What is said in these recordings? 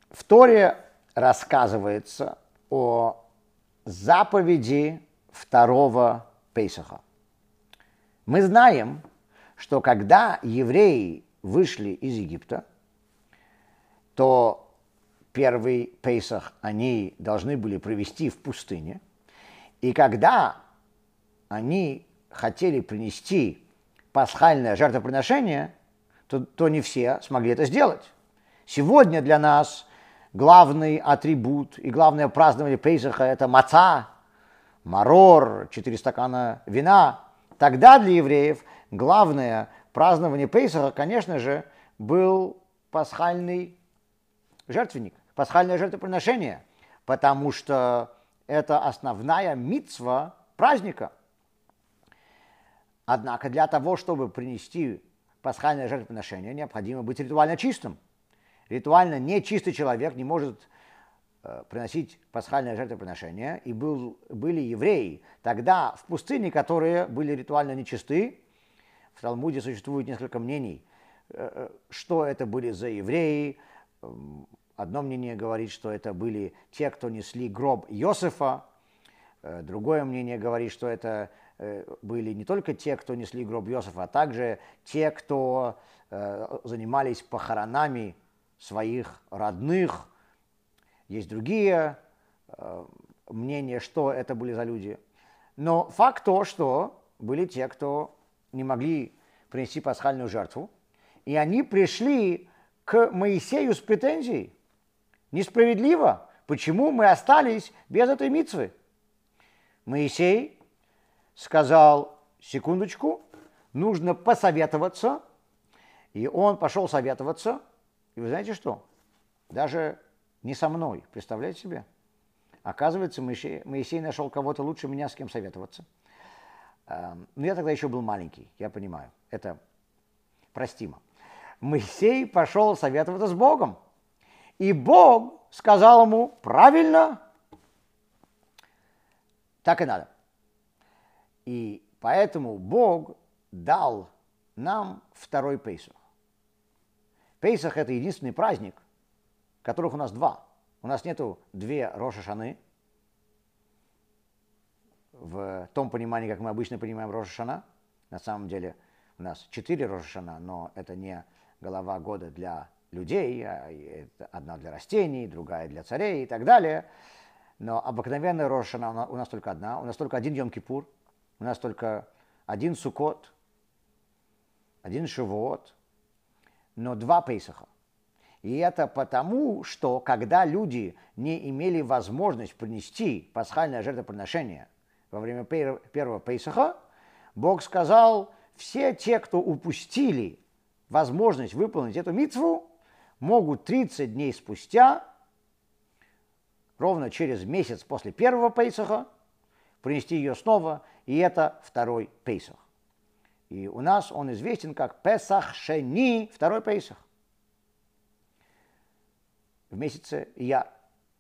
В Торе рассказывается о заповеди второго Пейсаха. Мы знаем, что когда евреи вышли из Египта, то первый Пейсах они должны были провести в пустыне. И когда они хотели принести пасхальное жертвоприношение, то не все смогли это сделать. Сегодня для нас главный атрибут и главное празднование Пейсаха – это маца, марор, 4 стакана вина. Тогда для евреев главное празднование Пейсаха, конечно же, был пасхальный жертвенник, пасхальное жертвоприношение, потому что это основная мицва праздника. Однако для того, чтобы принести пасхальное жертвоприношение, необходимо быть ритуально чистым. Ритуально нечистый человек не может приносить пасхальное жертвоприношение, и были евреи тогда в пустыне, которые были ритуально нечисты. В Талмуде существует несколько мнений, что это были за евреи. Одно мнение говорит, что это были те, кто несли гроб Иосифа. Другое мнение говорит, что это были не только те, кто несли гроб Иосифа, а также те, кто занимались похоронами своих родных. Есть другие мнения, что это были за люди. Но факт то, что были те, кто не могли принести пасхальную жертву, и они пришли к Моисею с претензией. Несправедливо, почему мы остались без этой мицвы? Моисей сказал: секундочку, нужно посоветоваться. И он пошел советоваться. И вы знаете что? Даже не со мной, представляете себе? Оказывается, Моисей нашел кого-то лучше меня, с кем советоваться. Но я тогда еще был маленький, я понимаю, это простимо. Моисей пошел советоваться с Богом. И Бог сказал ему: правильно, так и надо. И поэтому Бог дал нам второй Пейсах. Пейсах – это единственный праздник, которых у нас два. У нас нету две Рош ха-Шаны, в том понимании, как мы обычно понимаем Рош ха-Шана. На самом деле у нас 4 Рош ха-Шана, но это не голова года для людей, а это одна для растений, другая для царей и так далее. Но обыкновенная Рош ха-Шана у нас только одна, у нас только один Йом-Кипур, у нас только один Суккот, один Шивот, но два Пейсаха. И это потому, что когда люди не имели возможность принести пасхальное жертвоприношение во время первого Пейсаха, Бог сказал: все те, кто упустили возможность выполнить эту мицву, могут 30 дней спустя, ровно через месяц после первого Пейсаха, принести ее снова, и это второй Пейсах. И у нас он известен как Песах Шени, второй Пейсах, в месяце Ияр.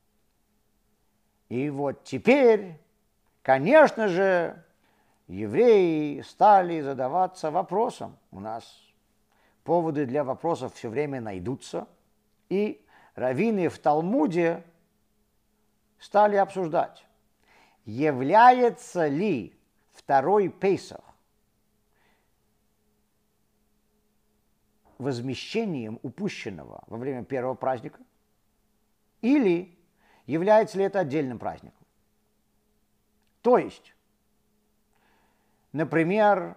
И вот теперь, конечно же, евреи стали задаваться вопросом. У нас поводы для вопросов все время найдутся. И раввины в Талмуде стали обсуждать, является ли второй Пейсах возмещением упущенного во время первого праздника, или является ли это отдельным праздником. То есть, например,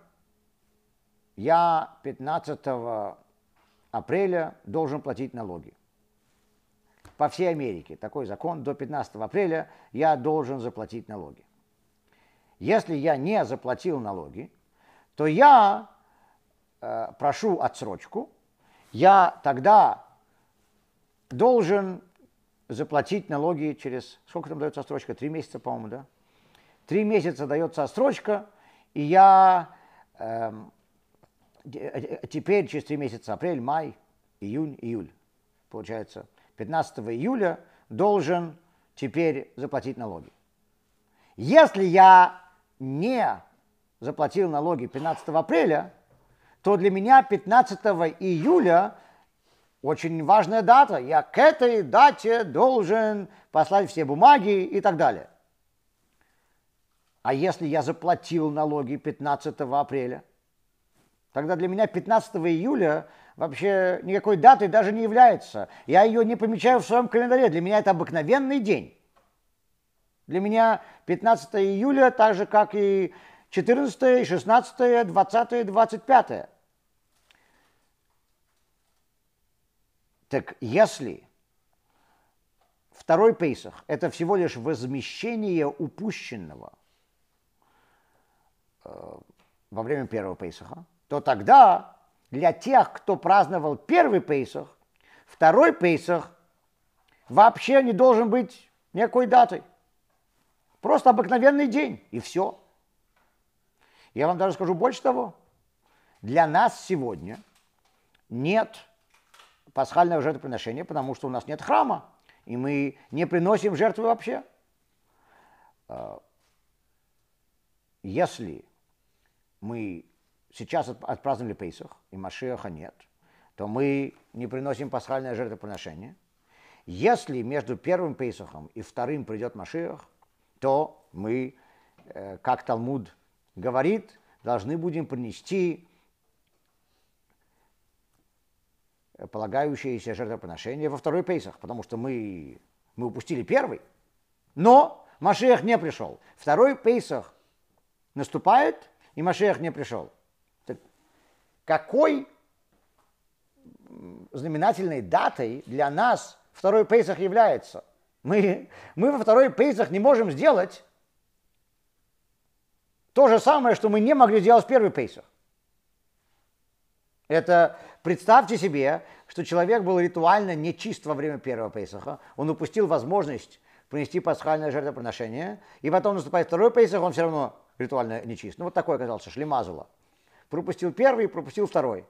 я 15 апреля должен платить налоги. По всей Америке такой закон: до 15 апреля я должен заплатить налоги. Если я не заплатил налоги, то я прошу отсрочку, я тогда должен заплатить налоги через... Сколько там дается отсрочка? 3 месяца, по-моему, да? 3 месяца дается отсрочка, и я теперь через 3 месяца, апрель, май, июнь, июль, получается, 15 июля должен теперь заплатить налоги. Если я не заплатил налоги 15 апреля, то для меня 15 июля очень важная дата, я к этой дате должен послать все бумаги и так далее. А если я заплатил налоги 15 апреля, тогда для меня 15 июля вообще никакой датой даже не является. Я ее не помечаю в своем календаре, для меня это обыкновенный день. Для меня 15 июля так же, как и 14, 16, 20, 25. Так если второй Пейсах – это всего лишь возмещение упущенного во время первого Пейсаха, то тогда для тех, кто праздновал первый Пейсах, второй Пейсах вообще не должен быть никакой датой. Просто обыкновенный день, и все. Я вам даже скажу больше того. Для нас сегодня нет пасхального жертвоприношения, потому что у нас нет храма, и мы не приносим жертвы вообще. Если мы сейчас отпраздновали Пейсах, и Машиаха нет, то мы не приносим пасхальное жертвоприношение. Если между первым Пейсахом и вторым придет Машиах, то мы, как Талмуд говорит, должны будем принести полагающиеся жертвоприношения во второй Пейсах, потому что мы упустили первый, но Машиах не пришел. Второй Пейсах наступает, и Машиах не пришел. Так какой знаменательной датой для нас второй Пейсах является? Мы во второй Пейсах не можем сделать то же самое, что мы не могли сделать в первый Пейсах. Это представьте себе, что человек был ритуально нечист во время первого Пейсаха, он упустил возможность принести пасхальное жертвоприношение, и потом наступает второй Пейсах, он все равно ритуально нечист. Ну вот такой оказался шлемазула. Пропустил первый, пропустил второй.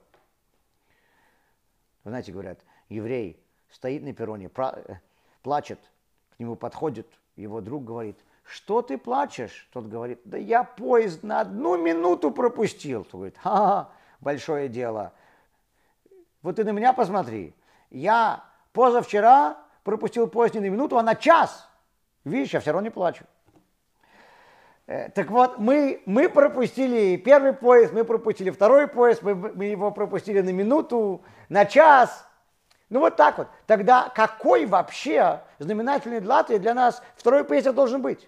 Вы знаете, говорят, еврей стоит на перроне, плачет, к нему подходит, его друг говорит: что ты плачешь? Тот говорит: да я поезд на 1 минуту пропустил. Тот говорит: ха-ха, большое дело. Вот ты на меня посмотри. Я позавчера пропустил поезд не на минуту, а на час. Видишь, я все равно не плачу. Так вот, мы пропустили первый поезд, мы пропустили второй поезд, мы его пропустили на минуту, на час. Ну вот так вот. Тогда какой вообще знаменательной датой для нас второй Пейсах должен быть?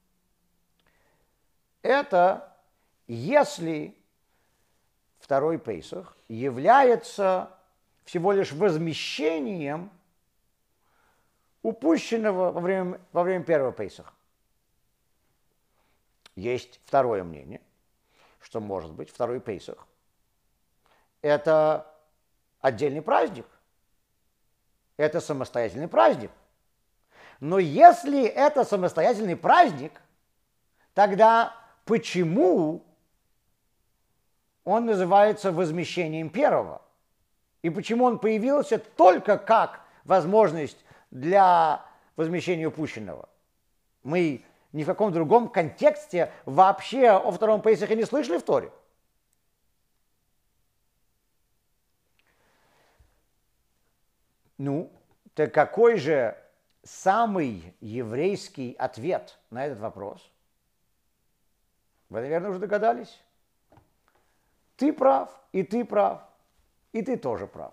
Это если второй Пейсах является всего лишь возмещением упущенного во время первого Пейсаха. Есть второе мнение, что может быть второй Пейсах – это отдельный праздник, это самостоятельный праздник. Но если это самостоятельный праздник, тогда почему он называется возмещением первого? И почему он появился только как возможность для возмещения упущенного? Мы ни в каком другом контексте вообще о втором Пейсахе не слышали в Торе. Ну, так какой же самый еврейский ответ на этот вопрос? Вы, наверное, уже догадались. Ты прав, и ты прав, и ты тоже прав.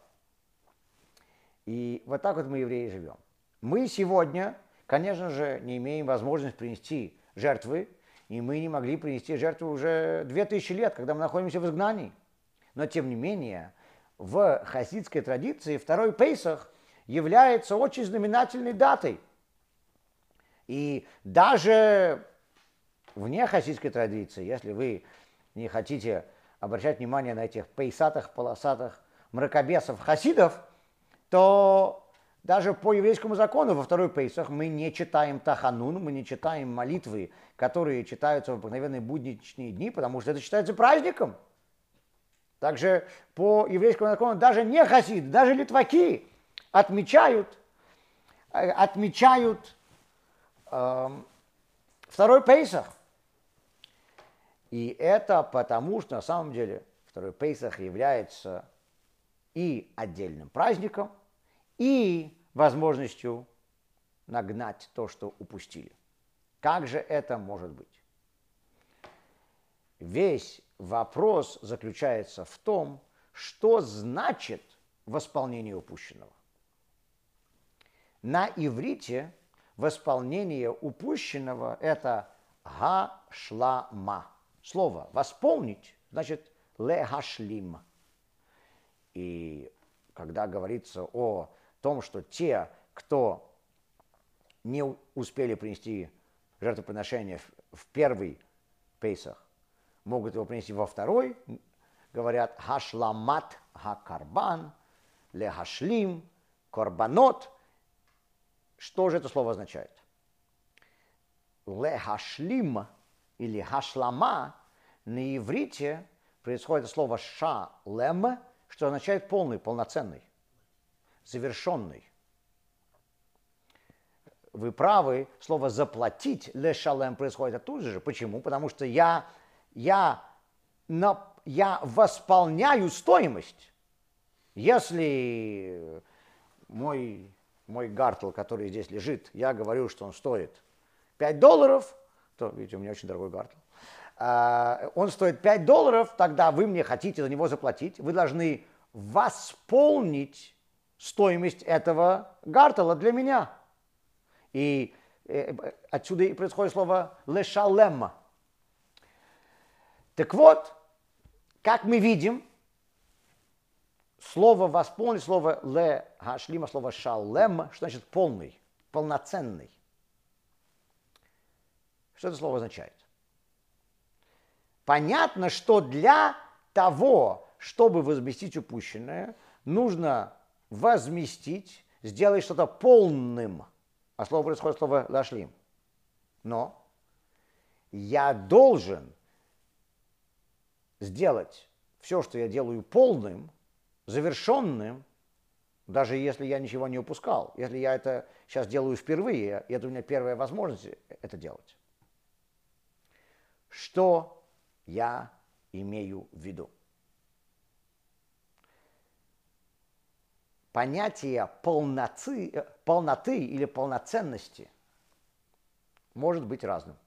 И вот так вот мы, евреи, живем. Мы сегодня, конечно же, не имеем возможности принести жертвы, и мы не могли принести жертву уже 2000 лет, когда мы находимся в изгнании. Но, тем не менее, в хасидской традиции второй Пейсах является очень знаменательной датой. И даже вне хасидской традиции, если вы не хотите обращать внимание на этих пейсатых, полосатых мракобесов хасидов, то даже по еврейскому закону во второй Пейсах мы не читаем Таханун, мы не читаем молитвы, которые читаются в обыкновенные будничные дни, потому что это считается праздником. Также по еврейскому закону даже не хасиды, даже литваки отмечают второй Пейсах. И это потому, что на самом деле второй Пейсах является и отдельным праздником, и возможностью нагнать то, что упустили. Как же это может быть? Весь вопрос заключается в том, что значит восполнение упущенного. На иврите восполнение упущенного – это гашлама. Слово «восполнить» значит легашлим. И когда говорится о том, что те, кто не успели принести жертвоприношение в первый Пейсах, могут его принести во второй, говорят «хашламат хакарбан», «легашлим», «корбанот». Что же это слово означает? «Легашлим» или «хашлама» на иврите происходит слово «шалем», что означает полный, полноценный, завершенный. Вы правы, слово «заплатить» «лешалем» происходит оттуда же. Почему? Потому что я восполняю стоимость. Если мой гартл, который здесь лежит, я говорю, что он стоит $5, то, видите, у меня очень дорогой гартл, он стоит $5, тогда вы мне хотите за него заплатить, вы должны восполнить стоимость этого гартла для меня. И отсюда и происходит слово «лешалем». Так вот, как мы видим, слово «восполнить», слово «ле-гашлима», слово «шалем», что значит «полный», «полноценный». Что это слово означает? Понятно, что для того, чтобы возместить упущенное, нужно возместить, сделать что-то полным. А слово происходит слово «лашлим». Но я должен сделать все, что я делаю, полным, завершенным, даже если я ничего не упускал. Если я это сейчас делаю впервые, и это у меня первая возможность это делать. Что я имею в виду? Понятие полноты или полноценности может быть разным.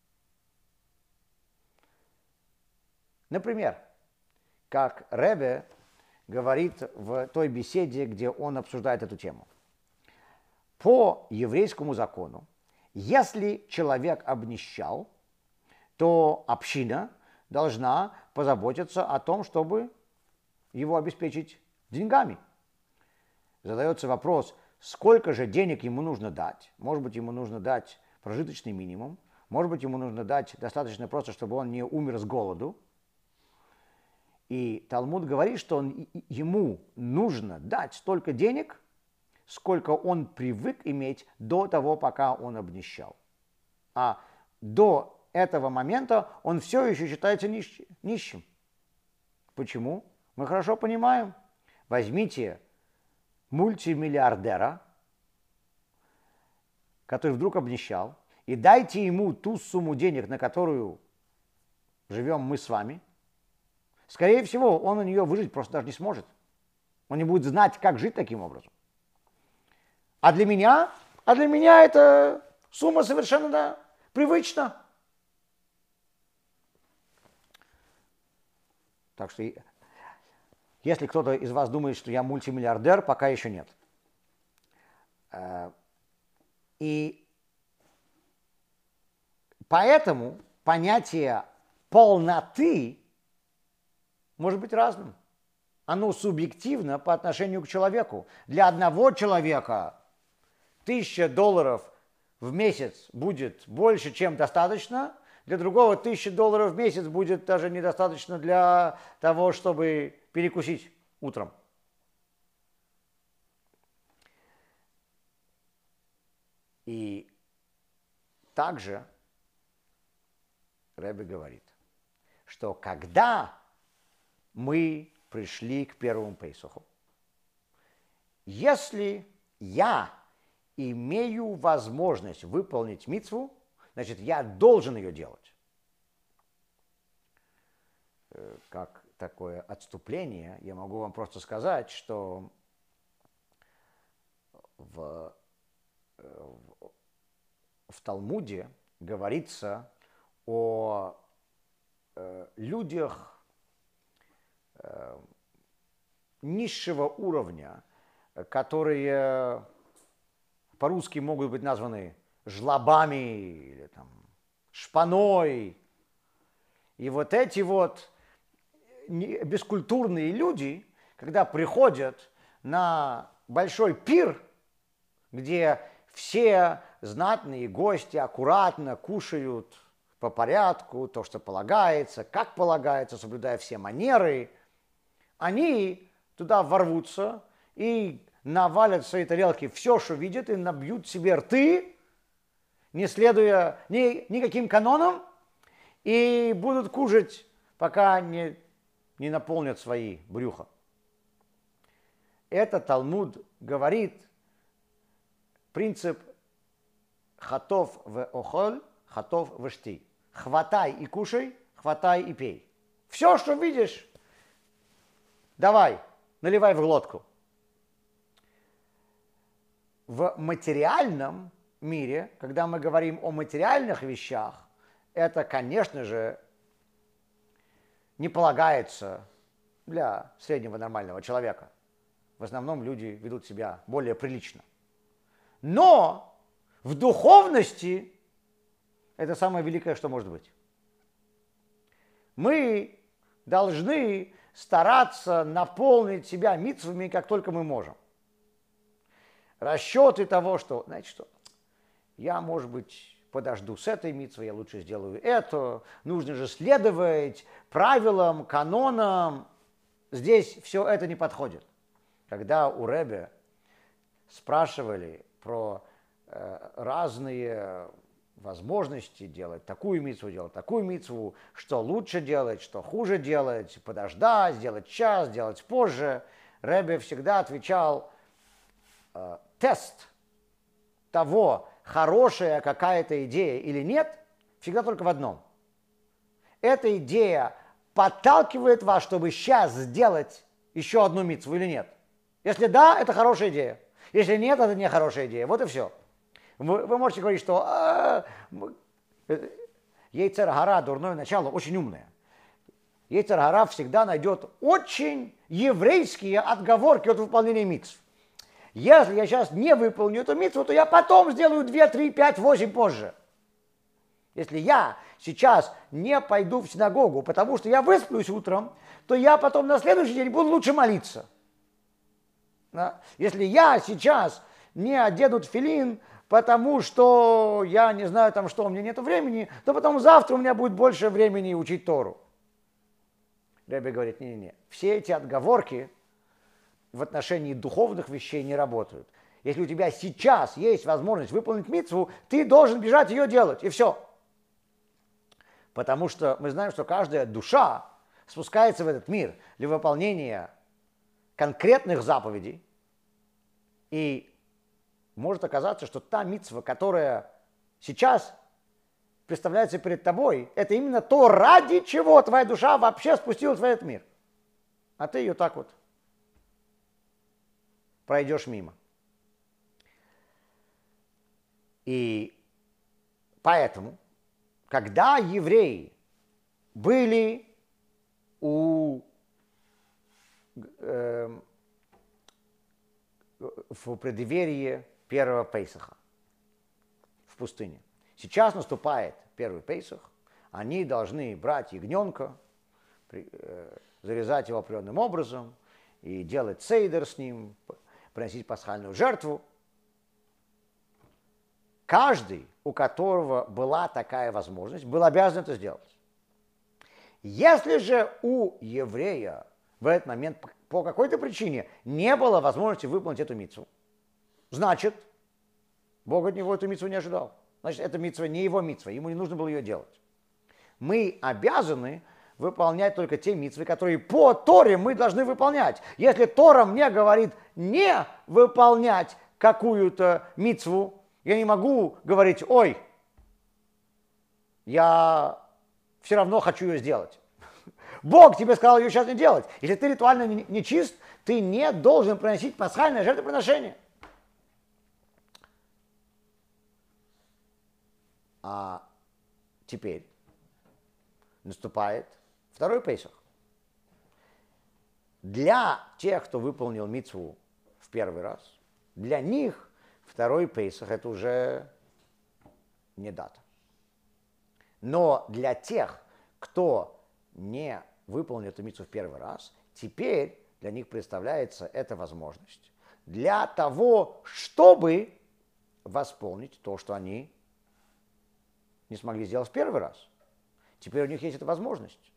Например, как Ребе говорит в той беседе, где он обсуждает эту тему. По еврейскому закону, если человек обнищал, то община должна позаботиться о том, чтобы его обеспечить деньгами. Задается вопрос, сколько же денег ему нужно дать. Может быть, ему нужно дать прожиточный минимум, может быть, ему нужно дать достаточно просто, чтобы он не умер с голоду. И Талмуд говорит, что ему нужно дать столько денег, сколько он привык иметь до того, пока он обнищал. А до этого момента он все еще считается нищим. Почему? Мы хорошо понимаем. Возьмите мультимиллиардера, который вдруг обнищал, и дайте ему ту сумму денег, на которую живем мы с вами. Скорее всего, он на нее выжить просто даже не сможет. Он не будет знать, как жить таким образом. А для меня эта сумма совершенно привычна. Так что, если кто-то из вас думает, что я мультимиллиардер, пока еще нет. И поэтому понятие полноты может быть разным. Оно субъективно по отношению к человеку. Для одного человека $1000 в месяц будет больше, чем достаточно. Для другого $1000 в месяц будет даже недостаточно для того, чтобы перекусить утром. И также Ребе говорит, что когда мы пришли к первому Пейсаху, если я имею возможность выполнить мицву, значит, я должен ее делать. Как такое отступление, я могу вам просто сказать, что в Талмуде говорится о людях низшего уровня, которые по-русски могут быть названы жлобами или там шпаной. И вот эти вот бескультурные люди, когда приходят на большой пир, где все знатные гости аккуратно кушают по порядку, то, что полагается, как полагается, соблюдая все манеры, они туда ворвутся и навалят в свои тарелки все, что видят, и набьют себе рты, не следуя никаким канонам, и будут кушать, пока не наполнят свои брюха. Это Талмуд говорит принцип хатов в охоль, хатов в шти. Хватай и кушай, хватай и пей. Все, что видишь, давай, наливай в глотку. В материальном мире, когда мы говорим о материальных вещах, это, конечно же, не полагается для среднего нормального человека. В основном люди ведут себя более прилично. Но в духовности это самое великое, что может быть. Мы должны стараться наполнить себя мицвами, как только мы можем. Расчеты того, что, знаете что, я, может быть, подожду с этой мицвой, я лучше сделаю это, нужно же следовать правилам, канонам. Здесь все это не подходит. Когда у Ребе спрашивали про разные возможности делать такую мицву, делать такую мицву, что лучше делать, что хуже делать, подождать, сделать час, сделать позже, Ребе всегда отвечал: тест того, хорошая какая-то идея или нет, всегда только в одном. Эта идея подталкивает вас, чтобы сейчас сделать еще одну мицву или нет. Если да, это хорошая идея. Если нет, это не хорошая идея. Вот и все. Вы можете говорить, что Йецер гара, дурное начало, очень умное. Йецер гара всегда найдет очень еврейские отговорки от выполнения мицв. Если я сейчас не выполню эту мицву, то я потом сделаю 2, 3, 5, 8 позже. Если я сейчас не пойду в синагогу, потому что я высплюсь утром, то я потом на следующий день буду лучше молиться. Да? Если я сейчас не одену тфилин, потому что я не знаю там что, у меня нет времени, то потом завтра у меня будет больше времени учить Тору. Ребе говорит, не-не-не, все эти отговорки в отношении духовных вещей не работают. Если у тебя сейчас есть возможность выполнить мицву, ты должен бежать ее делать, и все. Потому что мы знаем, что каждая душа спускается в этот мир для выполнения конкретных заповедей, и может оказаться, что та мицва, которая сейчас представляется перед тобой, это именно то, ради чего твоя душа вообще спустилась в этот мир. А ты ее так вот пройдешь мимо. И поэтому, когда евреи были в преддверии первого Пейсаха в пустыне. Сейчас наступает первый Пейсах, они должны брать ягненка, зарезать его определенным образом и делать сейдер с ним, приносить пасхальную жертву. Каждый, у которого была такая возможность, был обязан это сделать. Если же у еврея в этот момент по какой-то причине не было возможности выполнить эту мицву, значит, Бог от него эту мицву не ожидал. Значит, эта мицва не его мицва, ему не нужно было ее делать. Мы обязаны выполнять только те мицвы, которые по Торе мы должны выполнять. Если Тора мне говорит не выполнять какую-то мицву, я не могу говорить, ой, я все равно хочу ее сделать. Бог тебе сказал ее сейчас не делать. Если ты ритуально не чист, ты не должен приносить пасхальное жертвоприношение. А теперь наступает второй Пейсах. Для тех, кто выполнил мицву в первый раз, для них второй Пейсах это уже не дата. Но для тех, кто не выполнил эту мицву в первый раз, теперь для них представляется эта возможность для того, чтобы восполнить то, что они не смогли сделать в первый раз. Теперь у них есть эта возможность.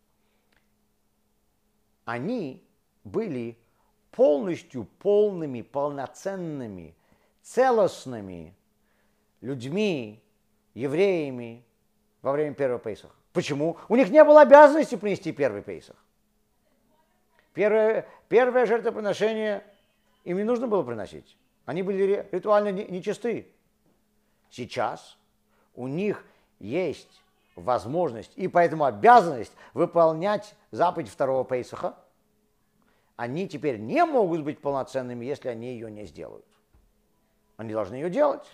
Они были полностью полными, полноценными, целостными людьми, евреями во время первого Пейсаха. Почему? У них не было обязанности принести первый Пейсах. Первое жертвоприношение им не нужно было приносить. Они были ритуально нечисты. Сейчас у них есть возможность и поэтому обязанность выполнять заповедь второго Пейсаха. Они теперь не могут быть полноценными, если они ее не сделают. Они должны ее делать.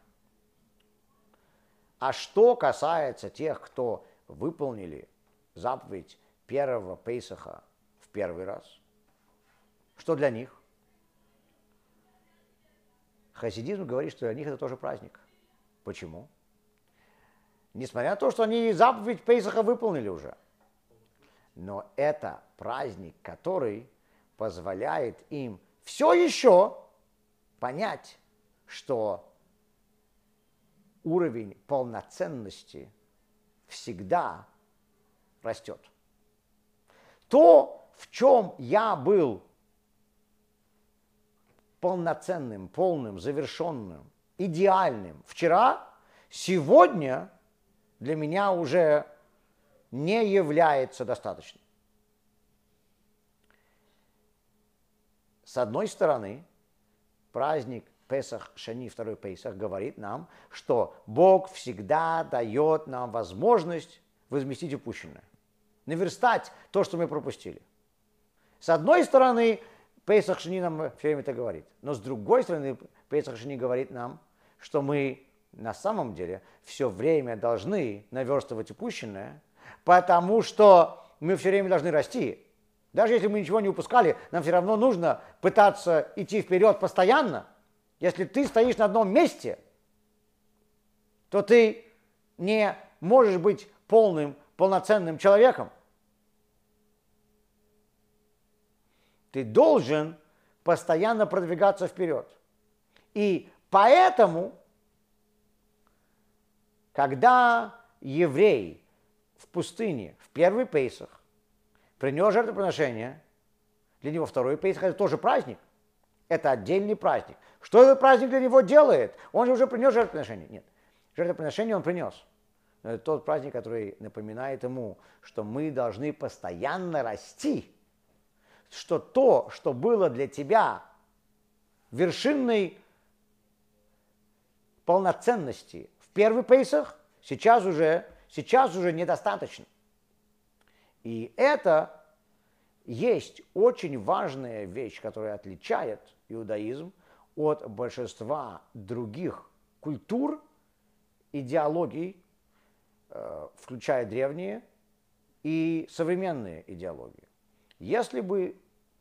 А что касается тех, кто выполнили заповедь первого Пейсаха в первый раз, что для них? Хасидизм говорит, что для них это тоже праздник. Почему? Несмотря на то, что они заповедь Пейсаха выполнили уже. Но это праздник, который позволяет им все еще понять, что уровень полноценности всегда растет. То, в чем я был полноценным, полным, завершенным, идеальным вчера, сегодня для меня уже не является достаточным. С одной стороны, праздник Песах Шани, второй Песах, говорит нам, что Бог всегда дает нам возможность возместить упущенное, наверстать то, что мы пропустили. С одной стороны, Песах Шани нам все время это говорит, но с другой стороны, Песах Шани говорит нам, что мы на самом деле все время должны наверстывать упущенное, потому что мы все время должны расти. Даже если мы ничего не упускали, нам все равно нужно пытаться идти вперед постоянно. Если ты стоишь на одном месте, то ты не можешь быть полноценным человеком. Ты должен постоянно продвигаться вперед. И поэтому, когда еврей в пустыне в первый Пейсах принес жертвоприношение, для него второй Пейсах это тоже праздник. Это отдельный праздник. Что этот праздник для него делает? Он же уже принес жертвоприношение. Нет, жертвоприношение он принес. Но это тот праздник, который напоминает ему, что мы должны постоянно расти. Что то, что было для тебя вершинной полноценности в первый Пейсах, сейчас уже недостаточно. И это есть очень важная вещь, которая отличает иудаизм от большинства других культур, идеологий, включая древние и современные идеологии. Если бы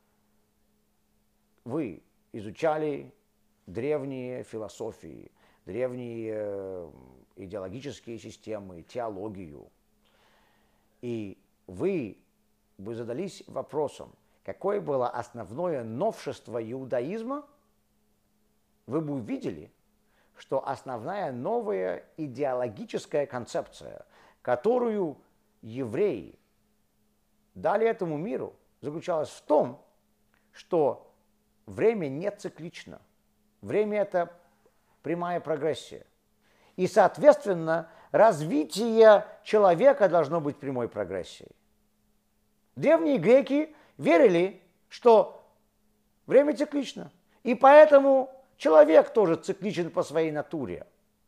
вы изучали древние философии, древние идеологические системы, теологию, и вы бы задались вопросом, какое было основное новшество иудаизма, вы бы увидели, что основная новая идеологическая концепция, которую евреи дали этому миру, заключалась в том, что время не циклично. Время – это прямая прогрессия. И, соответственно, развитие человека должно быть прямой прогрессией. Древние греки верили, что время циклично. И поэтому человек тоже цикличен по своей натуре.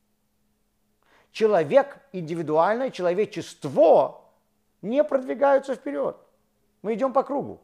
Человек индивидуально, человечество не продвигаются вперед. Мы идем по кругу.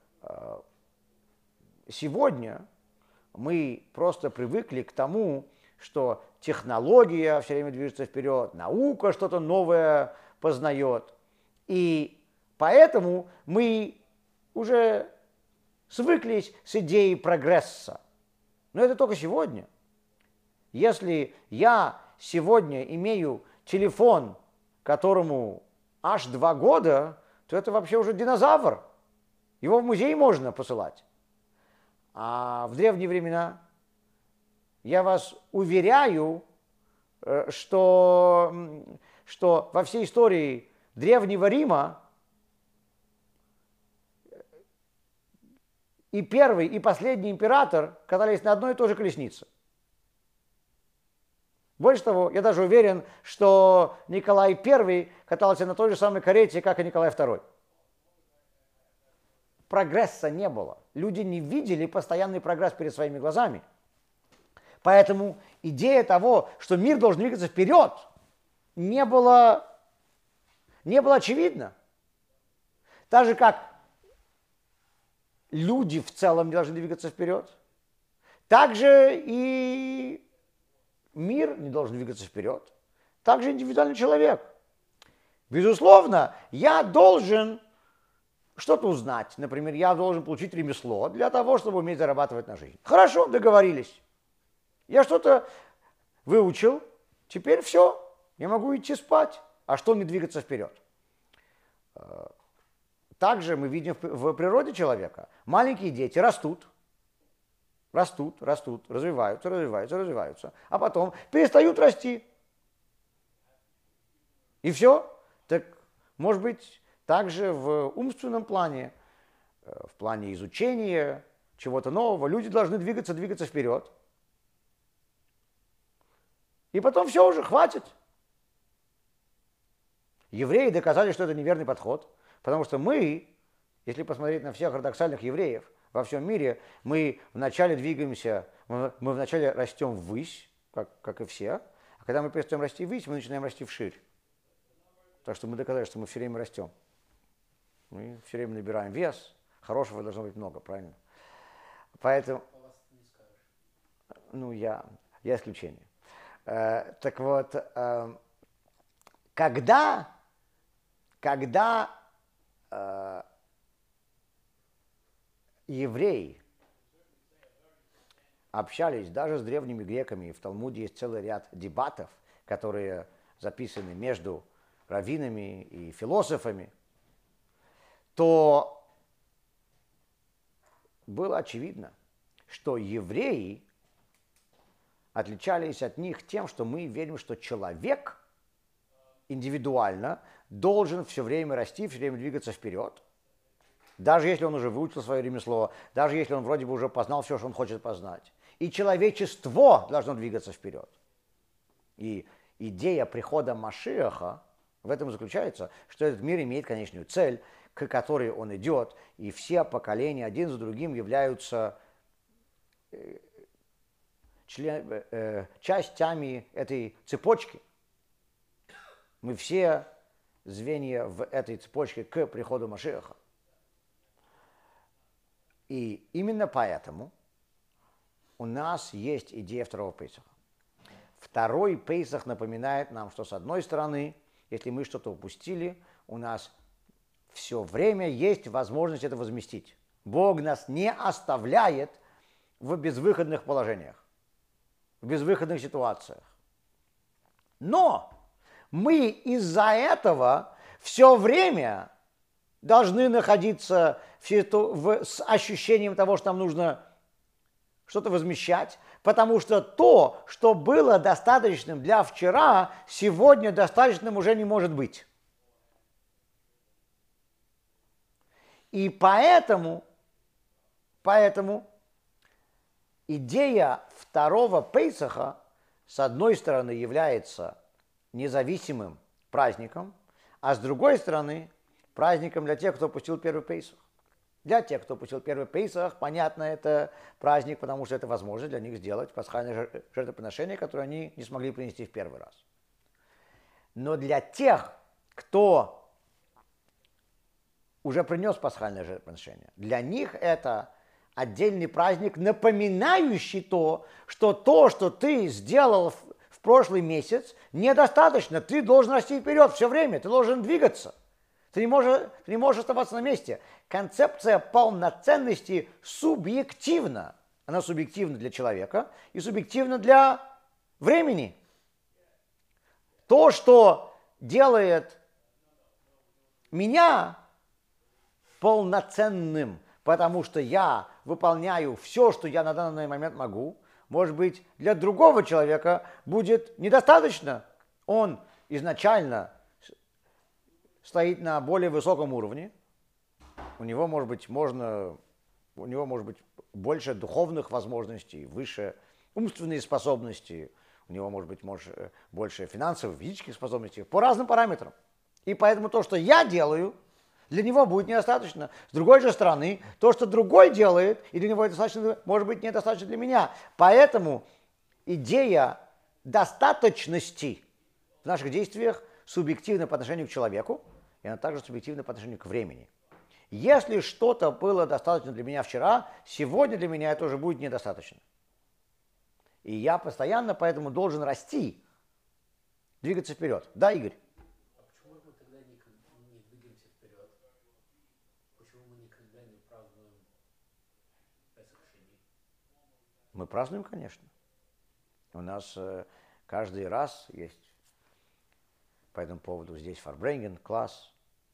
Сегодня мы просто привыкли к тому, что технология все время движется вперед, наука что-то новое познает. И поэтому мы уже свыклись с идеей прогресса. Но это только сегодня. Если я сегодня имею телефон, которому аж 2 года, то это вообще уже динозавр. Его в музей можно посылать. А в древние времена, я вас уверяю, что во всей истории Древнего Рима и первый, и последний император катались на одной и той же колеснице. Больше того, я даже уверен, что Николай I катался на той же самой карете, как и Николай II. Прогресса не было. Люди не видели постоянный прогресс перед своими глазами. Поэтому идея того, что мир должен двигаться вперед, не было очевидно. Так же, как люди в целом не должны двигаться вперед, так же и мир не должен двигаться вперед, так же индивидуальный человек. Безусловно, я должен что-то узнать. Например, я должен получить ремесло для того, чтобы уметь зарабатывать на жизнь. Хорошо, договорились. Я что-то выучил, теперь все, я могу идти спать. А что мне двигаться вперед? Также мы видим в природе человека. Маленькие дети растут, развиваются, а потом перестают расти. И все. Так, может быть, также в умственном плане, в плане изучения чего-то нового, люди должны двигаться вперед. И потом все уже, хватит. Евреи доказали, что это неверный подход, потому что мы, если посмотреть на всех ортодоксальных евреев во всем мире, мы вначале двигаемся, мы вначале растем ввысь, как и все, а когда мы перестаем расти ввысь, мы начинаем расти вширь. Так что мы доказали, что мы все время растем. Мы все время набираем вес, хорошего должно быть много, правильно? Поэтому, я исключение. Так вот, когда евреи общались даже с древними греками, в Талмуде есть целый ряд дебатов, которые записаны между раввинами и философами, то было очевидно, что евреи отличались от них тем, что мы верим, что человек индивидуально должен все время расти, все время двигаться вперед, даже если он уже выучил свое ремесло, даже если он вроде бы уже познал все, что он хочет познать. И человечество должно двигаться вперед. И идея прихода Машиаха в этом заключается, что этот мир имеет конечную цель, к которой он идет, и все поколения один за другим являются частями этой цепочки. Мы все звенья в этой цепочке к приходу Машиаха. И именно поэтому у нас есть идея второго Пейсаха. Второй Пейсах напоминает нам, что с одной стороны, если мы что-то упустили, у нас все время есть возможность это возместить. Бог нас не оставляет в безвыходных положениях, в безвыходных ситуациях. Но мы из-за этого все время должны находиться с ощущением того, что нам нужно что-то возмещать, потому что то, что было достаточным для вчера, сегодня достаточным уже не может быть. И поэтому идея второго Пейсаха, с одной стороны, является независимым праздником, а с другой стороны, праздником для тех, кто упустил первый Пейсах. Для тех, кто упустил первый Пейсах, понятно, это праздник, потому что это возможность для них сделать пасхальное жертвоприношение, которое они не смогли принести в первый раз. Но для тех, кто уже принес пасхальное жертвоприношение, для них это отдельный праздник, напоминающий то, что ты сделал в прошлый месяц, недостаточно. Ты должен расти вперед все время, ты должен двигаться. Ты не можешь оставаться на месте. Концепция полноценности субъективна. Она субъективна для человека и субъективна для времени. То, что делает меня полноценным, потому что я выполняю все, что я на данный момент могу, может быть, для другого человека будет недостаточно. Он изначально стоит на более высоком уровне, у него может быть больше духовных возможностей, выше умственные способности, у него может быть больше финансовых, физических способностей по разным параметрам. И поэтому то, что я делаю, для него будет недостаточно. С другой же стороны, то, что другой делает, и для него достаточно, может быть недостаточно для меня. Поэтому идея достаточности в наших действиях субъективна по отношению к человеку, и она также субъективна по отношению к времени. Если что-то было достаточно для меня вчера, сегодня для меня это уже будет недостаточно. И я постоянно поэтому должен расти, двигаться вперед. Да, Игорь? А почему мы тогда не двигаемся вперед? Почему мы никогда не празднуем Песах Шени? Мы празднуем, конечно. У нас каждый раз есть по этому поводу здесь Фарбренген, класс.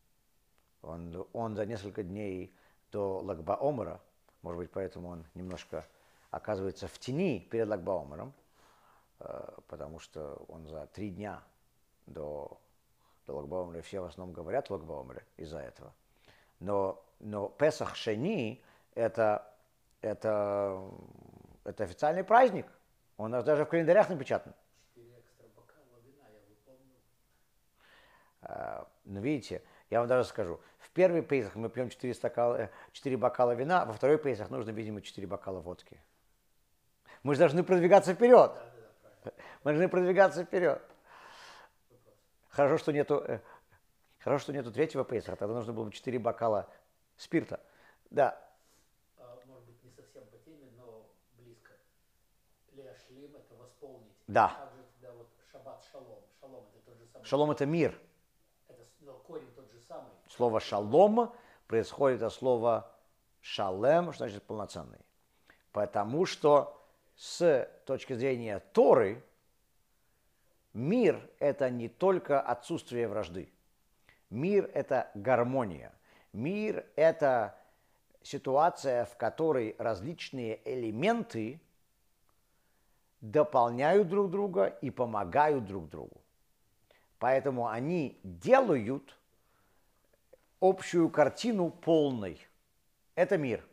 Он за несколько дней до Лагба-Омера, может быть, поэтому он немножко оказывается в тени перед Лагба-Омером, потому что он за 3 дня до Лагба-Омера, все в основном говорят Лагба-Омере из-за этого. Но Песах Шени это официальный праздник. Он у нас даже в календарях напечатан. 4 экстра бокала вина, я выполнил. Но видите, я вам даже скажу, в первый Песах мы пьем 4 бокала вина, во второй Песах нужно, видимо, 4 бокала водки. Мы же должны продвигаться вперед. Мы должны продвигаться вперед. Хорошо, что нету третьего Песаха, тогда нужно было бы 4 бокала спирта. Да. Может быть, не совсем по теме, но близко. Леашлим – это восполнить. Да. Также тогда вот шаббат шалом. Шалом – это тот же самый. Шалом – это мир. Но корень тот же самый. Слово шалом происходит от слова шалем, что значит полноценный. Потому что с точки зрения Торы мир – это не только отсутствие вражды. Мир – это гармония. Мир – это ситуация, в которой различные элементы дополняют друг друга и помогают друг другу. Поэтому они делают общую картину полной. Это мир.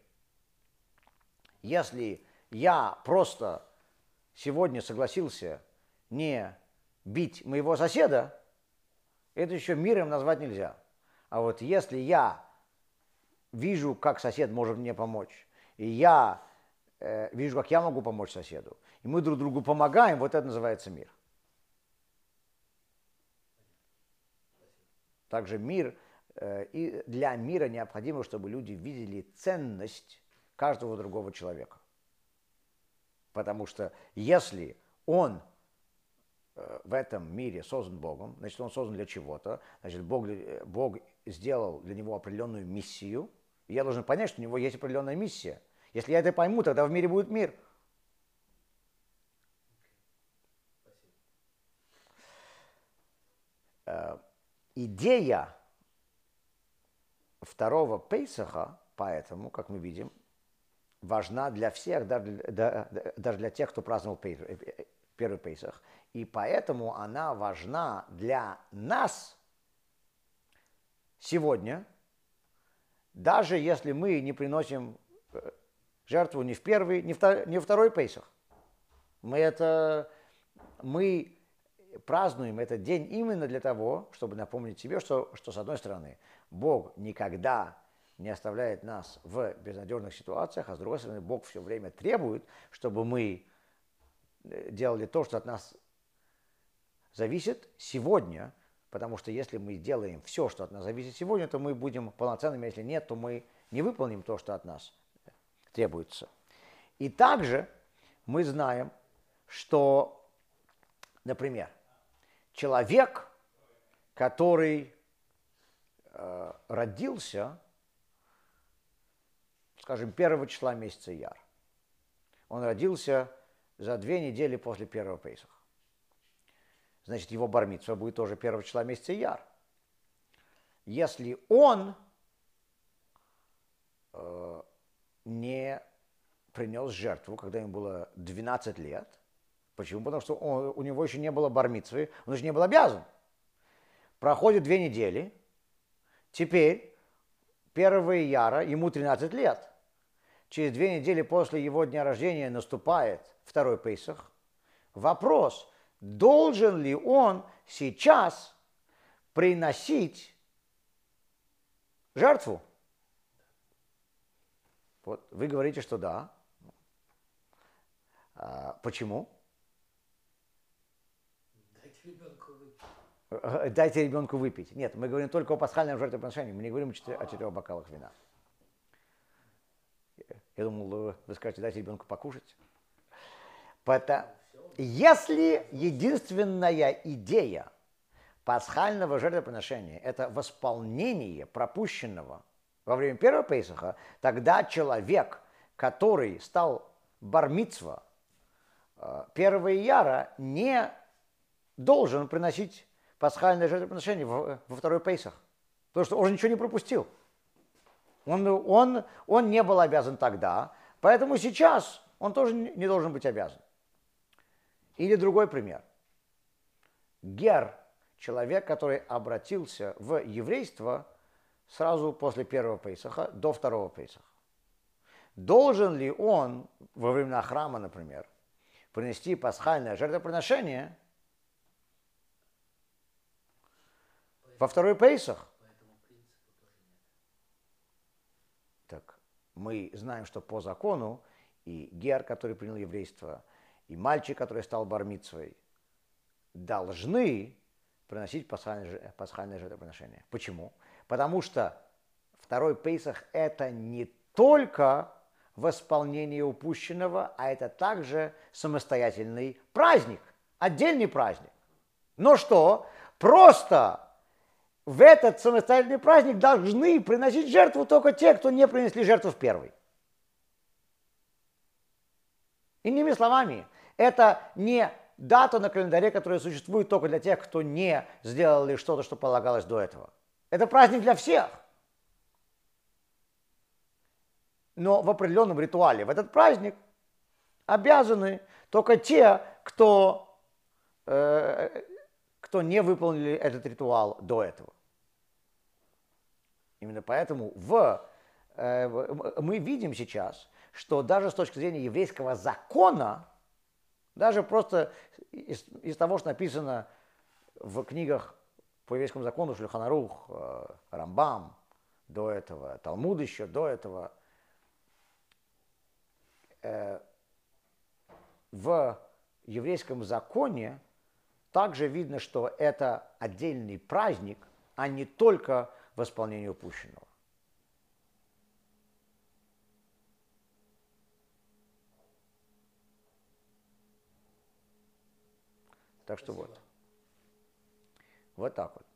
Если я просто сегодня согласился не бить моего соседа, это еще миром назвать нельзя. А вот если я вижу, как сосед может мне помочь, и я вижу, как я могу помочь соседу, и мы друг другу помогаем, вот это называется мир. Также мир, и для мира необходимо, чтобы люди видели ценность каждого другого человека. Потому что если он в этом мире создан Богом, значит, он создан для чего-то, значит, Бог сделал для него определенную миссию, и я должен понять, что у него есть определенная миссия. Если я это пойму, тогда в мире будет мир. Идея второго Пейсаха, поэтому, как мы видим, важна для всех, даже для тех, кто праздновал первый Пейсах. И поэтому она важна для нас сегодня, даже если мы не приносим жертву ни в первый, ни во второй Пейсах. Мы празднуем этот день именно для того, чтобы напомнить себе, что с одной стороны, Бог никогда не оставляет нас в безнадежных ситуациях, а с другой стороны, Бог все время требует, чтобы мы делали то, что от нас зависит сегодня, потому что если мы делаем все, что от нас зависит сегодня, то мы будем полноценными, если нет, то мы не выполним то, что от нас требуется. И также мы знаем, что, например, человек, который родился, скажем, 1 числа месяца Яр, он родился за 2 недели после первого Пейсаха. Значит, его бар мицва будет тоже 1 числа месяца Яр. Если он не принес жертву, когда ему было 12 лет. Почему? Потому что у него еще не было бар мицвы, он еще не был обязан. Проходит 2 недели, теперь 1 Яра, ему 13 лет. Через 2 недели после его дня рождения наступает 2 Пейсах. Вопрос, должен ли он сейчас приносить жертву? Вот, вы говорите, что да. Почему? Дайте ребенку выпить. Дайте ребенку выпить. Нет, мы говорим только о пасхальном жертвоприношении, мы не говорим о 4 бокалах вина. Я думал, вы скажете, дайте ребенку покушать. Если единственная идея пасхального жертвоприношения – это восполнение пропущенного во время первого Пейсаха, тогда человек, который стал бар мицва 1 Яра, не должен приносить пасхальное жертвоприношение во 2 Пейсах, потому что он ничего не пропустил. Он не был обязан тогда, поэтому сейчас он тоже не должен быть обязан. Или другой пример. Гер, человек, который обратился в еврейство сразу после 1 Пейсаха до 2 Пейсаха. Должен ли он во времена храма, например, принести пасхальное жертвоприношение во 2 Пейсах? По этому принципу тоже нет. Так, мы знаем, что по закону и гер, который принял еврейство, и мальчик, который стал бар мицвой, должны приносить пасхальное жертвоприношение. Почему? Потому что 2 Пейсах – это не только восполнение упущенного, а это также самостоятельный праздник, отдельный праздник. Но что? Просто в этот самостоятельный праздник должны приносить жертву только те, кто не принесли жертву в первый. Иными словами, это не дата на календаре, которая существует только для тех, кто не сделали что-то, что полагалось до этого. Это праздник для всех. Но в определенном ритуале в этот праздник обязаны только те, кто не выполнили этот ритуал до этого. Именно поэтому мы видим сейчас, что даже с точки зрения еврейского закона, даже просто из того, что написано в книгах по еврейскому закону, Шульхан Арух, Рамбам до этого, Талмуд еще до этого, в еврейском законе также видно, что это отдельный праздник, а не только восполнение упущенного. Так что Спасибо. вот. Вот так вот.